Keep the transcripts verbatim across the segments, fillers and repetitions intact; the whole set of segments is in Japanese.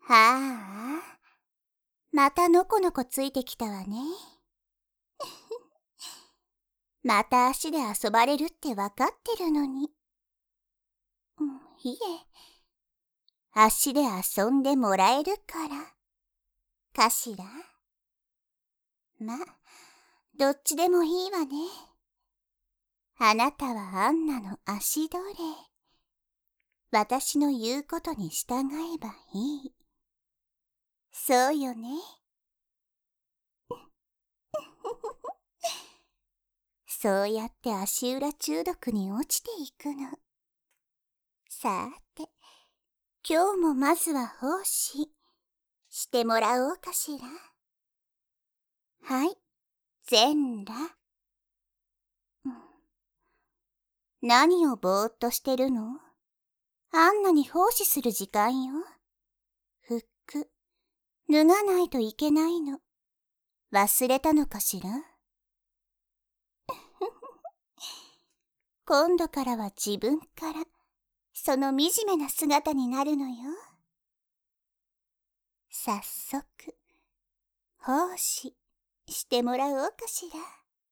はあ、またのこのこついてきたわね。また足で遊ばれるってわかってるのに。うん、いえ、足で遊んでもらえるから。かしら。ま、どっちでもいいわね。あなたはアンナの足奴隷。私の言うことに従えばいい。そうよね。そうやって足裏中毒に落ちていくの。さーて、今日もまずは奉仕してもらおうかしら。はい、全裸。うん、何をぼーっとしてるの？あんなに奉仕する時間よ。服、脱がないといけないの。忘れたのかしら？今度からは自分から、その惨めな姿になるのよ。早速、奉仕してもらおうかしら。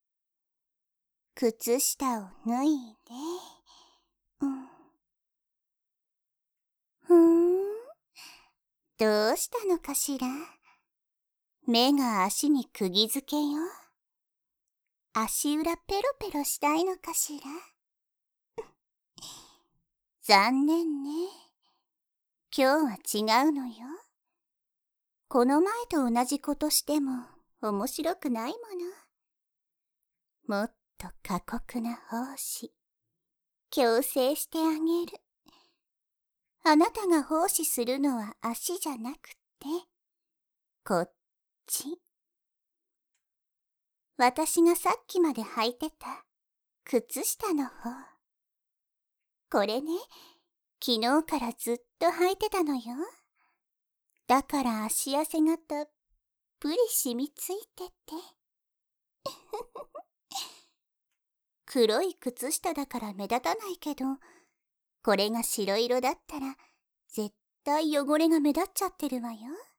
靴下を脱いで、うん。ふーん、どうしたのかしら。目が足に釘付けよ。足裏ペロペロしたいのかしら。残念ね。今日は違うのよ。この前と同じことしても面白くないもの。もっと過酷な奉仕、強制してあげる。あなたが奉仕するのは足じゃなくて、こっち。私がさっきまで履いてた靴下の方。これね、昨日からずっと履いてたのよ。だから足汗がたっぷり染みついてて。黒い靴下だから目立たないけど、これが白色だったら絶対汚れが目立っちゃってるわよ。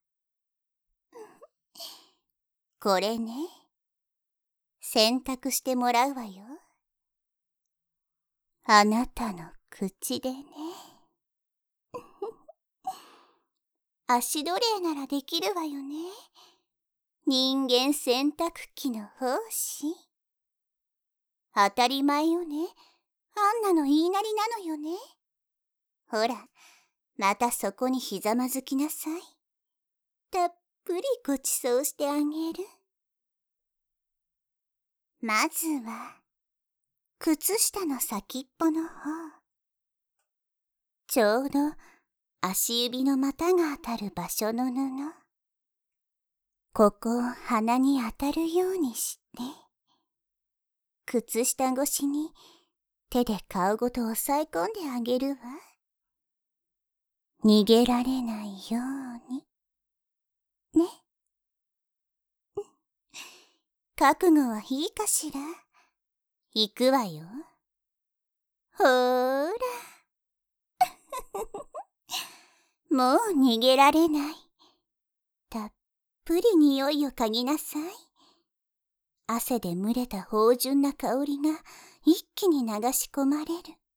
これね、洗濯してもらうわよ。あなたの口でね。足奴隷ならできるわよね。人間洗濯機の奉仕。当たり前よね。あんなの言いなりなのよね。ほら、またそこにひざまずきなさい。たっぷりごちそうしてあげる。まずは、靴下の先っぽの方。ちょうど足指の股が当たる場所の布。ここを鼻に当たるようにして、靴下越しに手で顔ごと押さえ込んであげるわ。逃げられないように。ね。覚悟はいいかしら。行くわよ。ほーら。もう逃げられない。たっぷり匂いを嗅ぎなさい。汗で蒸れた芳醇な香りが一気に流し込まれる。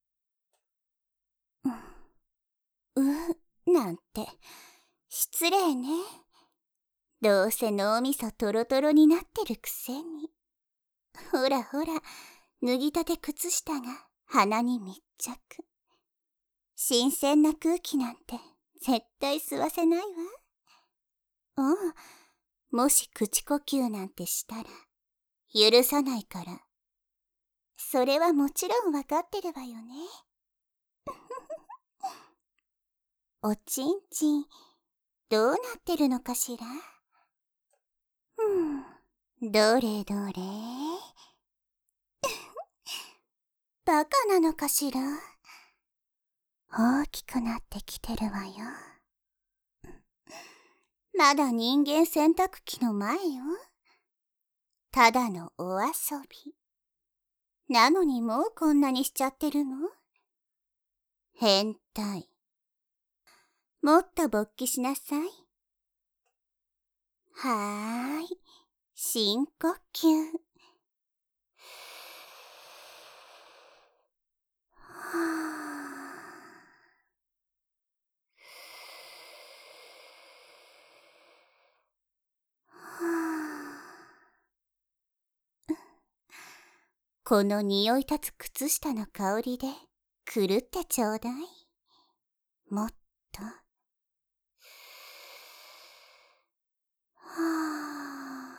う、うなんて、失礼ね。どうせ脳みそトロトロになってるくせに。ほらほら、脱ぎたて靴下が鼻に密着。新鮮な空気なんて絶対吸わせないわ。うん、もし口呼吸なんてしたら許さないから。それはもちろんわかってるわよね。おちんちん、どうなってるのかしら。うん、どれどれ。バカなのかしら。大きくなってきてるわよ。まだ人間洗濯機の前よ。ただのお遊び。なのにもうこんなにしちゃってるの？変態。 もっと勃起しなさい。はーい。深呼吸。はあはあ、この匂い立つ靴下の香りで狂ってちょうだい。もっと。はあ。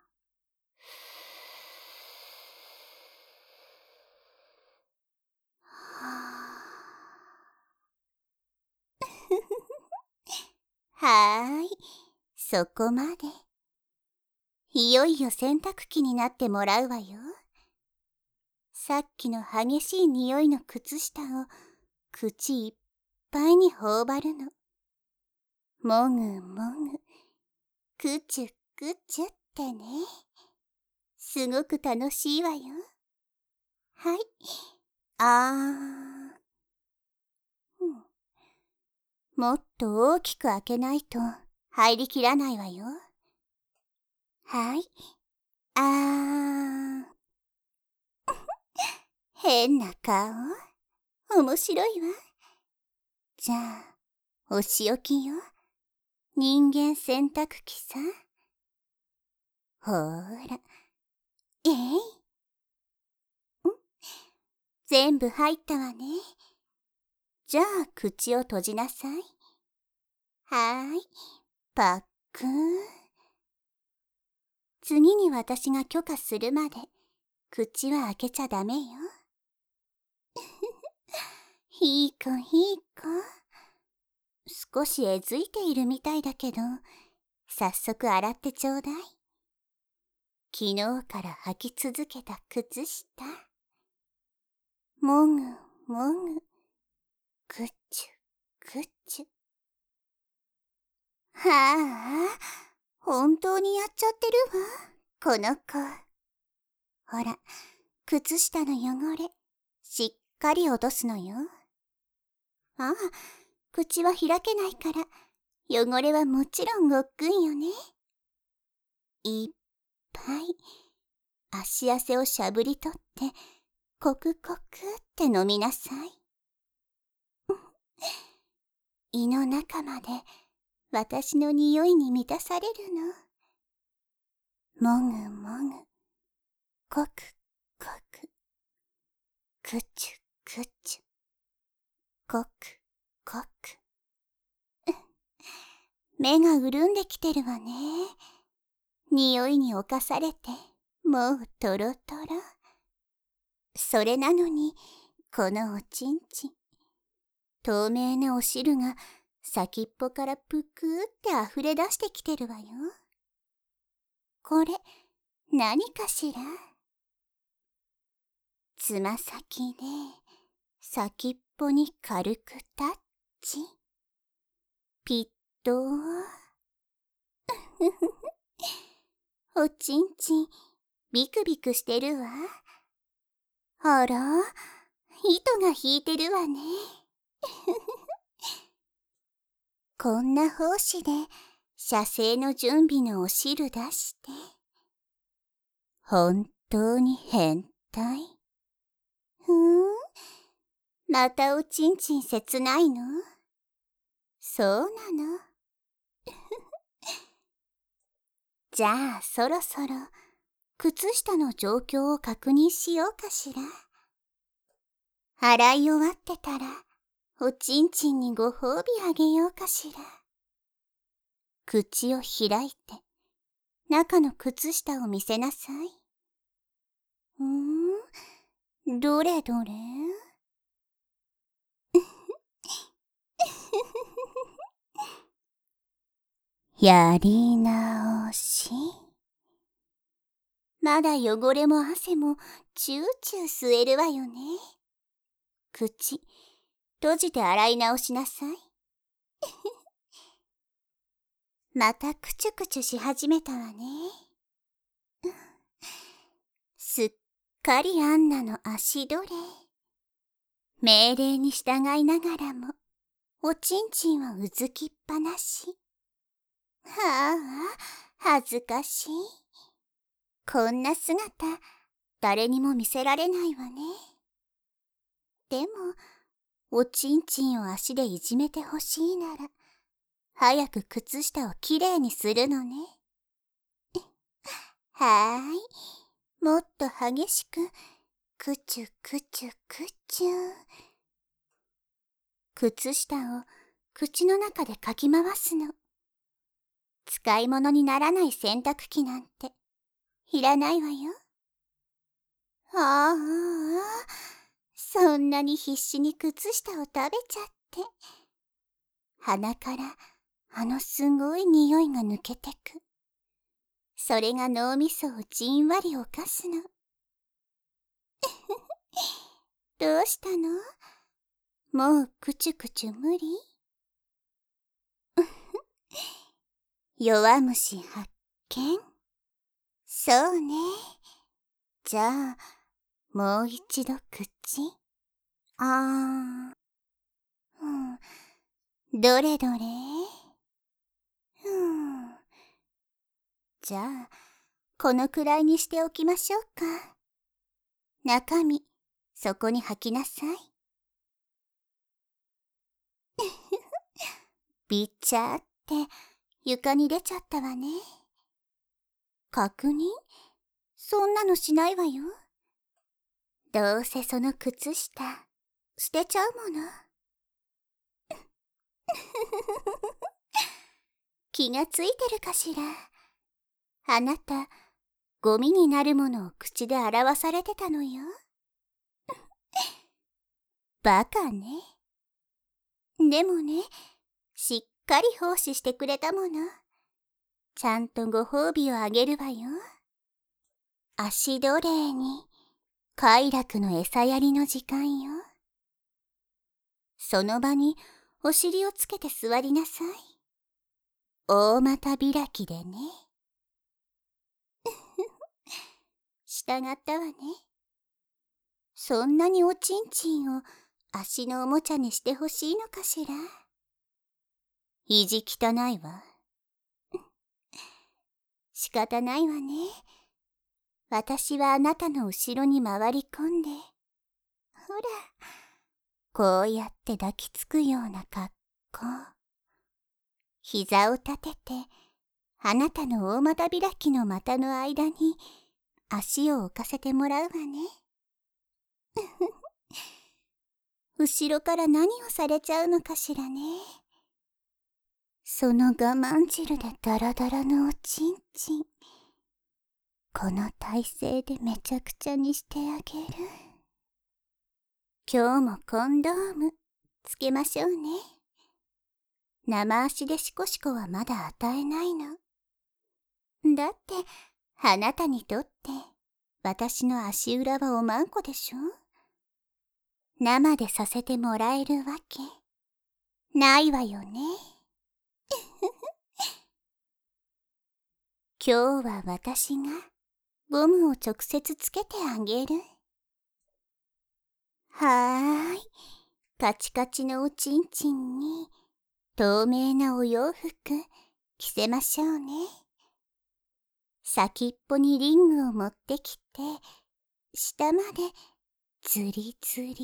はーい、そこまで。いよいよ洗濯機になってもらうわよ。さっきの激しい匂いの靴下を口いっぱいに頬張るの。もぐもぐ、くちゅくちゅってね。すごく楽しいわよ。はい。あー。うん、もっと大きく開けないと入りきらないわよ。はい。あー。変な顔。面白いわ。じゃあ、お仕置きよ。人間洗濯機さ。ほーら。えい。ん？全部入ったわね。じゃあ、口を閉じなさい。はーい。パックーン。次に私が許可するまで、口は開けちゃダメよ。いい子いい子。少しえずいているみたいだけど、早速洗ってちょうだい。昨日から履き続けた靴下。もぐもぐ、くちゅくちゅ。はあ、本当にやっちゃってるわ、この子。ほら、靴下の汚れ、しっかり落とすのよ。ああ、口は開けないから、汚れはもちろんごっくんよね。いっぱい、足汗をしゃぶり取って、コクコクって飲みなさい。胃の中まで私の匂いに満たされるの。もぐもぐ、コクコク、くちゅくちゅ、コクコク。目が潤んできてるわね。匂いに侵されて、もうトロトロ。それなのに、このおちんちん。透明なお汁が先っぽからぷくーって溢れ出してきてるわよ。これ、何かしら？つま先で先っぽに軽くタッチ。ピッとー。おちんちん、ビクビクしてるわ。あら、糸が引いてるわね。こんな胞子で射精の準備のお汁出して。本当に変態？ふーん、またおちんちん切ないの？そうなの。じゃあそろそろ靴下の状況を確認しようかしら。洗い終わってたらおちんちんにご褒美あげようかしら。口を開いて中の靴下を見せなさい。うーん、どれどれ？やり直し。まだ汚れも汗もチューチュー吸えるわよね。口、閉じて洗い直しなさい。またクチュクチュし始めたわね。すっかりアンナの足どれ。命令に従いながらも、 おちんちんはうずきっぱなし。はあ、恥ずかしい。こんな姿、誰にも見せられないわね。でも、おちんちんを足でいじめてほしいなら、早く靴下をきれいにするのね。はーい。もっと激しく、くちゅくちゅくちゅ。靴下を口の中でかき回すの。使い物にならない洗濯機なんていらないわよ。ああ、そんなに必死に靴下を食べちゃって。鼻からあのすごい匂いが抜けてく。それが脳みそをじんわり犯すの。どうしたの？もうくちゅくちゅ無理？弱虫発見？そうね。じゃあ、もう一度口。あー。うん。どれどれ？うん。じゃあ、このくらいにしておきましょうか。中身、そこに吐きなさい。びっちゃーって床に出ちゃったわね。確認？そんなのしないわよ。どうせその靴下、捨てちゃうもの。気がついてるかしら。あなた、ゴミになるものを口で表されてたのよ。バカね。でもね、しっかり奉仕してくれたもの。ちゃんとご褒美をあげるわよ。足奴隷に、快楽の餌やりの時間よ。その場にお尻をつけて座りなさい。大股開きでね。従ったわね。そんなにおちんちんを足のおもちゃにしてほしいのかしら。意地汚いわ。仕方ないわね。私はあなたの後ろに回り込んで、ほら、こうやって抱きつくような格好。膝を立てて、あなたの大股開きの股の間に足を置かせてもらうわね。後ろから何をされちゃうのかしらね。その我慢汁でダラダラのおちんちん。この体勢でめちゃくちゃにしてあげる。今日もコンドームつけましょうね。生足でシコシコはまだ与えないの。だってあなたにとって私の足裏はおまんこでしょ。生でさせてもらえるわけないわよね。今日は私がゴムを直接つけてあげる。はーい。カチカチのおちんちんに透明なお洋服着せましょうね。先っぽにリングを持ってきて、下までズリズリ。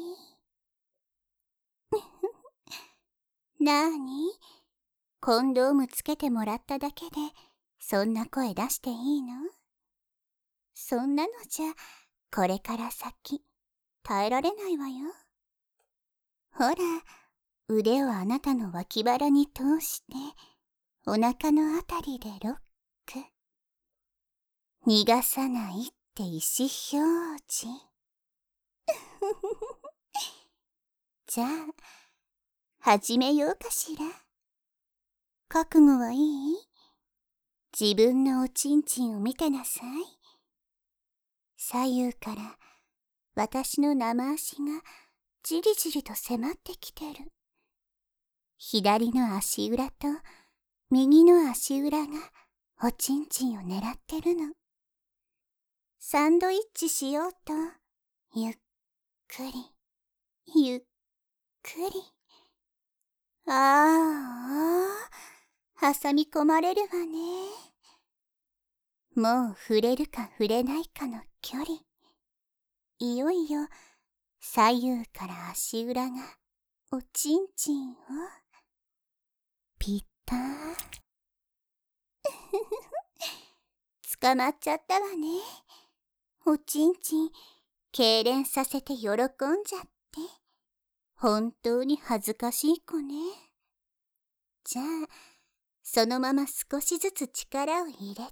なーに？コンドームつけてもらっただけでそんな声出していいの？そんなのじゃこれから先耐えられないわよ。ほら、腕をあなたの脇腹に通してお腹のあたりでロック。逃がさないって意思表示。じゃあ始めようかしら。覚悟はいい？自分のおちんちんを見てなさい。左右から私の生足がじりじりと迫ってきてる。左の足裏と右の足裏がおちんちんを狙ってるの。サンドイッチしようと、ゆっくり、ゆっくり、 ああ、挟み込まれるわね。もう触れるか触れないかの距離。いよいよ左右から足裏がおちんちんをピター捕まっちゃったわね。おちんちん痙攣させて喜んじゃって本当に恥ずかしい子ね。じゃあそのまま少しずつ力を入れて、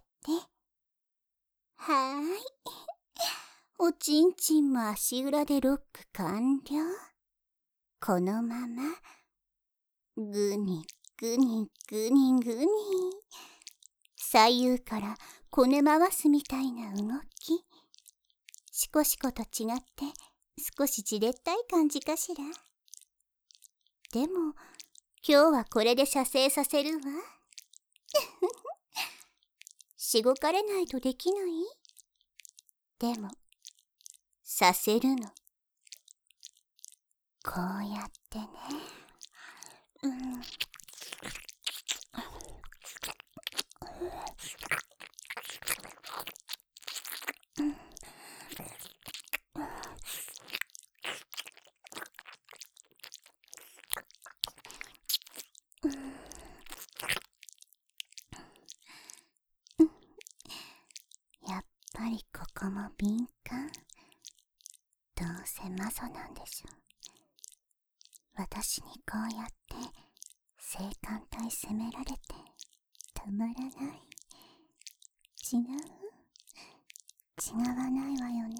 はーいおちんちんも足裏でロック完了。このままぐにぐにぐにぐに左右からこね回すみたいな動き。シコシコと違って少しじれったい感じかしら。でも今日はこれで射精させるわ。しごかれないとできない？でもさせるの。こうやってね。うん。やっぱりここも敏感。どうせマゾなんでしょ。私にこうやって性感帯責められてたまらない。違う？違わないわよね。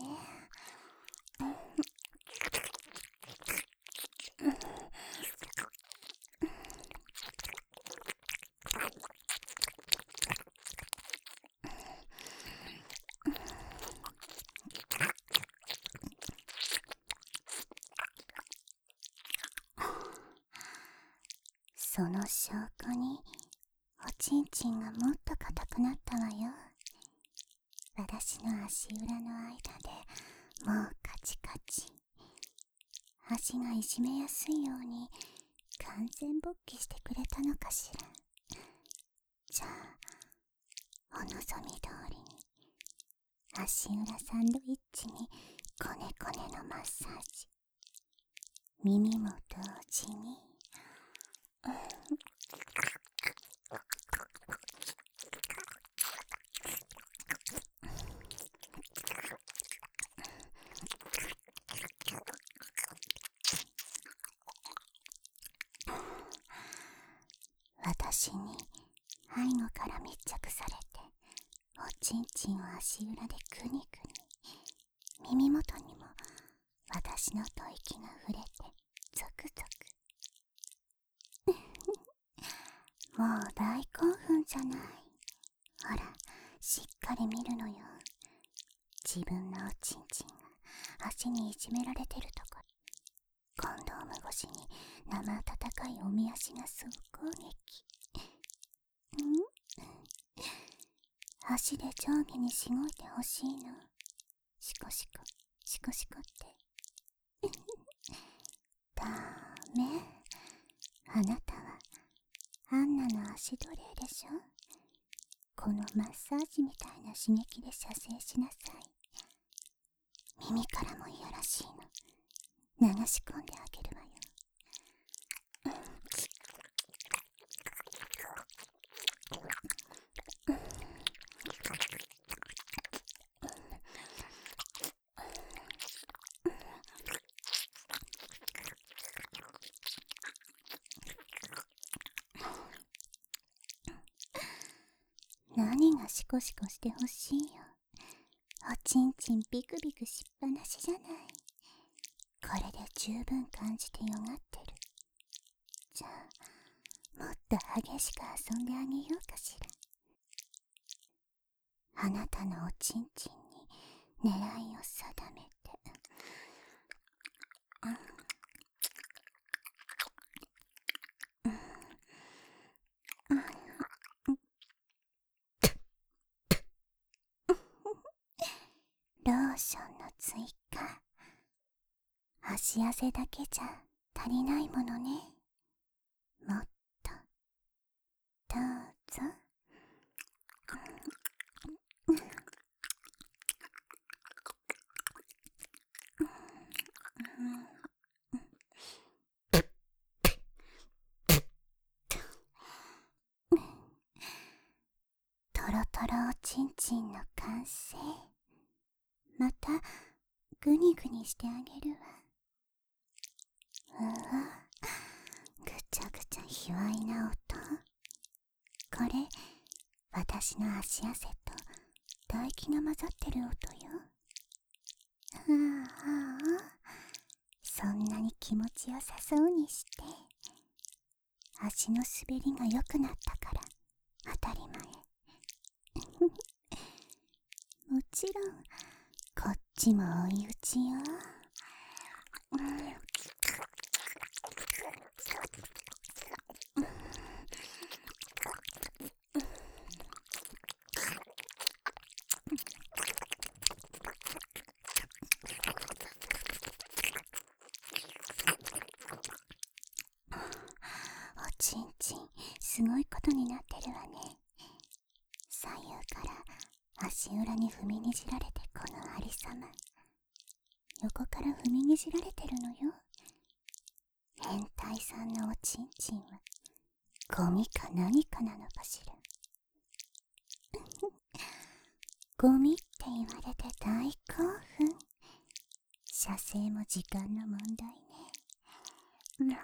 その証拠におちんちんがもっと硬くなったわよ。私の足裏の間でもうカチカチ。足がいじめやすいように完全勃起してくれたのかしら。じゃあお望み通りに足裏サンドイッチにコネコネのマッサージ。耳も同時に。私に背後から密着されておちんちんを足裏でグニグニ。耳元にも私の吐息が触れてゾクゾク。もう大興奮じゃない。ほらしっかり見るのよ。自分のおちんちんが足にいじめられてるところ。コンドーム越しに生温かいおみ足が総攻撃。ん？足で上下にしごいてほしいの。シコシコシコシコってダメ。あなたはアンナの足奴隷でしょ。このマッサージみたいな刺激で射精しなさい。耳からもいやらしいの流し込んであげるわよ。何がシコシコしてほしいよ。おちんちんビクビクしっぱなしじゃない。これで十分感じてよがってる。じゃあもっと激しく遊んであげようかしら。あなたのおちんちんに狙いを定めて。ローションの追加。足汗だけじゃ足りないものね。もぞ。トロトロおちんちんの完成。またグニグニしてあげるわ。うわ、ぐちゃぐちゃ卑猥な音。これ私の足汗と唾液が混ざってる音よ。ああ、そんなに気持ちよさそうにして。足の滑りが良くなったから当たり前。もちろんこっちも追い打ちよ。うん、おちんちんすごいことになってるわね。左右から足裏に踏みにじられてこのありさま。横から踏みにじられてるのよ。変態さんのおちんちんはゴミか何かなのかしら。ゴミって言われて大興奮。射精も時間の問題ね。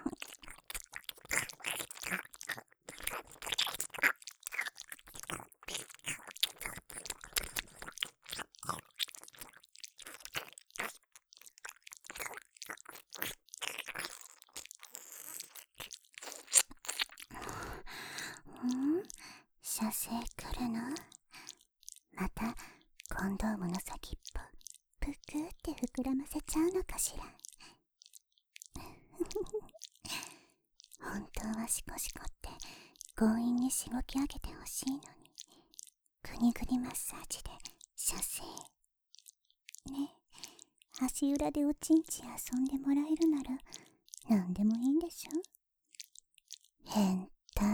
うん、射精来るの？またコンドームの先っぽぷくって膨らませちゃうのかしら。本当はシコシコって強引にしごき上げてほしいのに、グニグニマッサージで射精ね。え、足裏でおちんち遊んでもらえるなら何でもいいんでしょ。変態。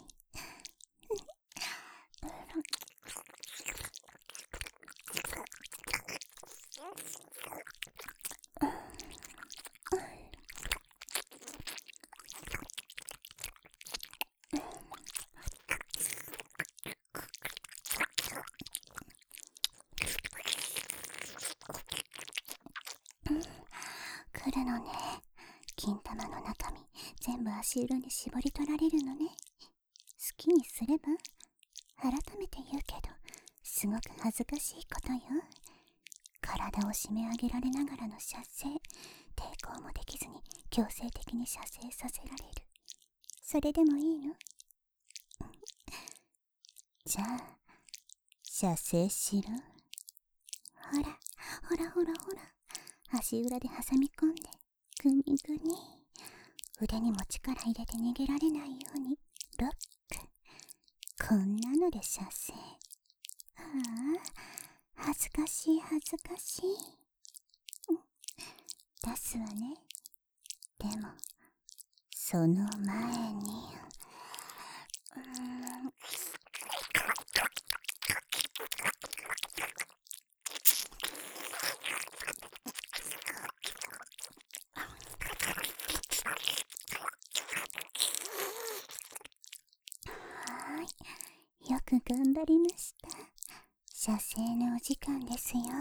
来るのね。金玉の中身全部足裏に絞り取られるのね。好きにすれば。改めて言うけどすごく恥ずかしいことよ。体を締め上げられながらの射精、抵抗もできずに強制的に射精させられる。それでもいいの？じゃあ射精しろ。ほらほらほらほら、足裏で挟み込んでグニグニ。腕にも力入れて逃げられないようにロック。こんなので射精。ああ、恥ずかしい恥ずかしい。出すわね。でもその前に、うーん、はい、よく頑張りました。射精のお時間ですよ。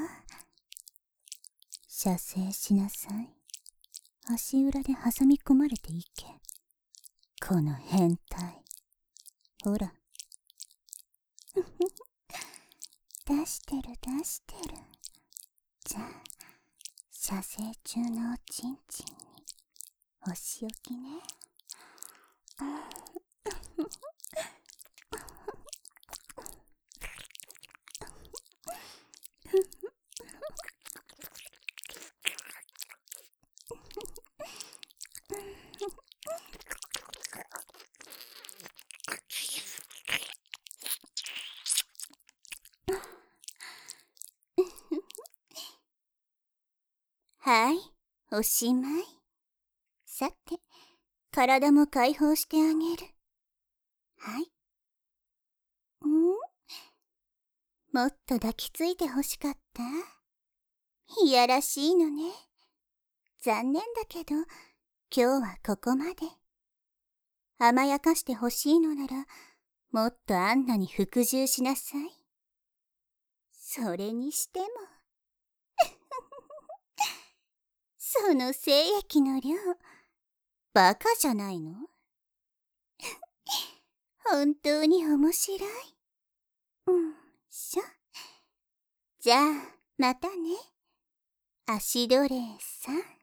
射精しなさい。足裏で挟み込まれていけ。この変態。ほら。出してる出してる。じゃあ射精中のおちんちんにお仕置きね。はい、おしまい。さて、体も解放してあげる。はい。 もっと抱きついてほしかった。いやらしいのね。残念だけど、今日はここまで。甘やかしてほしいのなら、もっとアンナに服従しなさい。それにしても。その精液の量、バカじゃないの？本当に面白い。うんしょ。じゃあ、またね。足奴隷さん。